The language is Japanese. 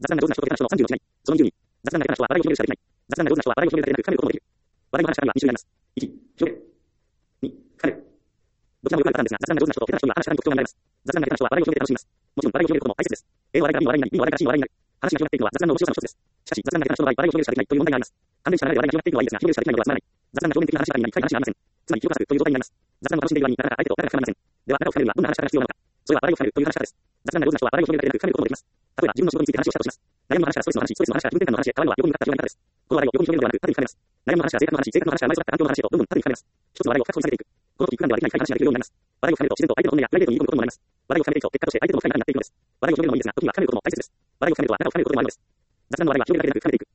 雑談が上手な人と下手な人の30の違い。その22。雑談が下手な人は笑いを広めることができない。雑談が上手な人は笑いを広めるだけでなく、深めることもできる。笑いの話し方には2種類あります。1、広める。2、深める。どちらもよくあるパターンですが、雑談が上手な人と下手な人には話し方に特徴が見られます。雑談が下手な人は笑いを広めて楽しみます。もちろん、笑いを広めることも大切です。A の笑いから B の笑いになり、B の笑いから C の笑いになる。話が広がっていくのは雑談の面白さの一つです。しかし、雑談が下手な人の場合、笑いを広めるしかできないという問題があります。関連者が流れで笑いが広がっていくのはいいですが、広めるしかできないのではつまらない。雑談が表面的な話し方になり、深い話がありません。つまり、記憶が浅くという状態になります。雑談を楽しんでいる割に、なかなか相手と仲が深まりません。では、仲を深めるにはどんな話し方が必要なのか。それは笑いを深めるという話し方です。雑談が上手な人は笑いを広めるだけでなく、深めることもできます。例えば、自分の仕事について話をしたとします。悩みの話からストレスの話、ストレスの話から気分転換の話へ変わるのは横に向かった広がり方です。この笑いを横に広げるのではなく、縦に深めます。悩みの話から生活の話、生活の話から生まれ育った環境の話へとどんどん縦に深めます。一つの笑いを確保されていく。この時、普段ではできない深い話ができるようになります。笑いを深めると自然と相手の本音やプライベートに挑むこともなります。笑いを深めていくと結果として相手との深い仲になっていくのです。笑いを広げるのもいいですが、時には深めることも大切です。笑いを深めるとは仲を深めることでもあるのです。雑談の笑いは広げるだけでなく深めていく。